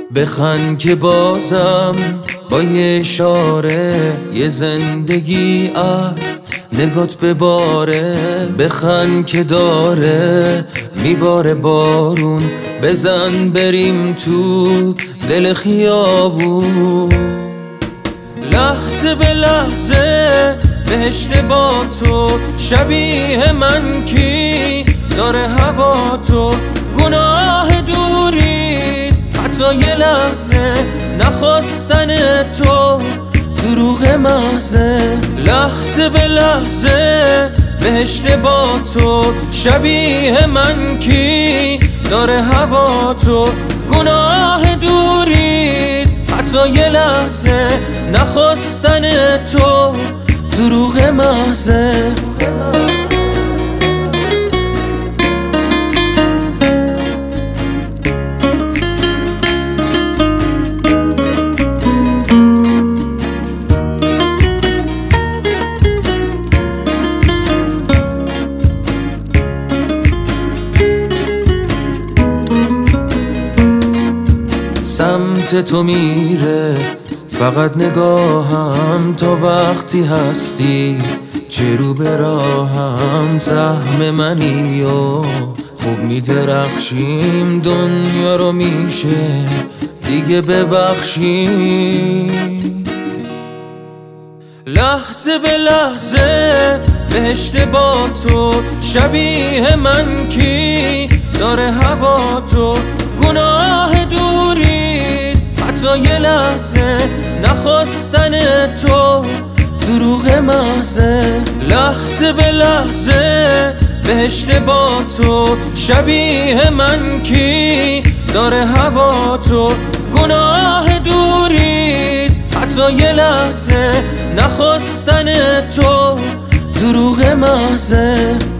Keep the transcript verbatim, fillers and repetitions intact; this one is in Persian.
بخند که بازم با یه اشاره یه زندگی از نگات بباره. بخند که داره میباره بارون، بزن بریم تو دل خیابون. لحظه به لحظه بهشت با تو، شبیه من کی داره هوا تو. گناه دورید حتی یه لحظه، نخواستن تو دروغ محضه. لحظه به لحظه بهشت با تو، شبیه من کی داره هوا تو. گناه دورید حتی یه لحظه، نخواستن تو دروغ محضه. سمت تو میره فقط نگاهم، تا وقتی هستی چه رو به راهم. سهم منی و خوب میدرخشیم، دنیا رو میشه دیگه ببخشیم. لحظه به لحظه بهشت با تو، شبیه من کی داره هوا تو. گناه دورید حتی یه لحظه، نخواستن تو دروغ محضه. لحظه به لحظه بهشت با تو، شبیه من کی داره هوا تو. گناه دورید حتی یه لحظه، نخواستن تو دروغ محضه.